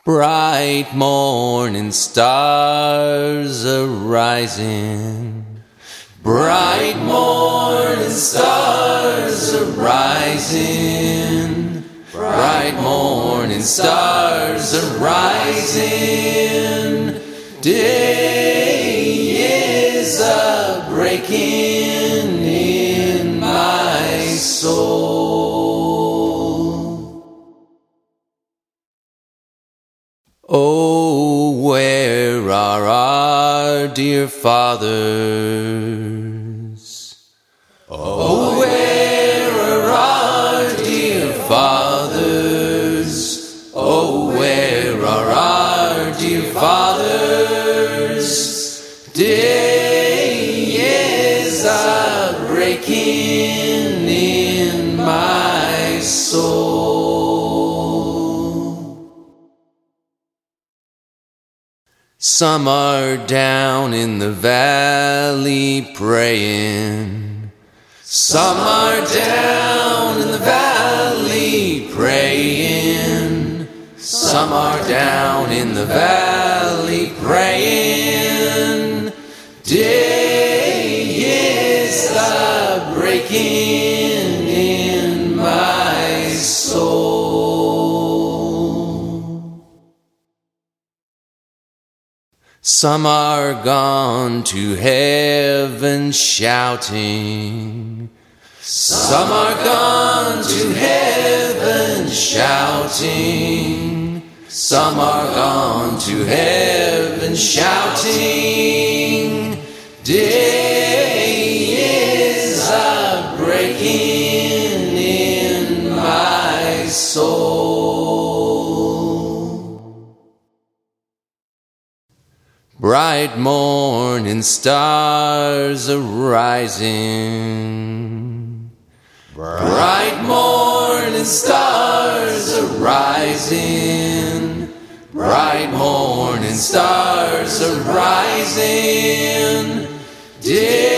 Bright morning stars arising. Bright morning stars arising. Bright morning stars arising. Day is a-breaking in my soul. Oh, where are our dear fathers? Oh, where are our dear fathers? Oh, where are our dear fathers? Day is a-breaking in my soul. Some are down in the valley praying. Some are down in the valley praying. Some are down in the valley praying. Day is a-breaking in my soul. Some are gone to heaven shouting. Some are gone to heaven shouting. Some are gone to heaven shouting. Day is a-breaking in my soul. Bright morning stars arising. Bright morning stars arising. Bright morning stars arising.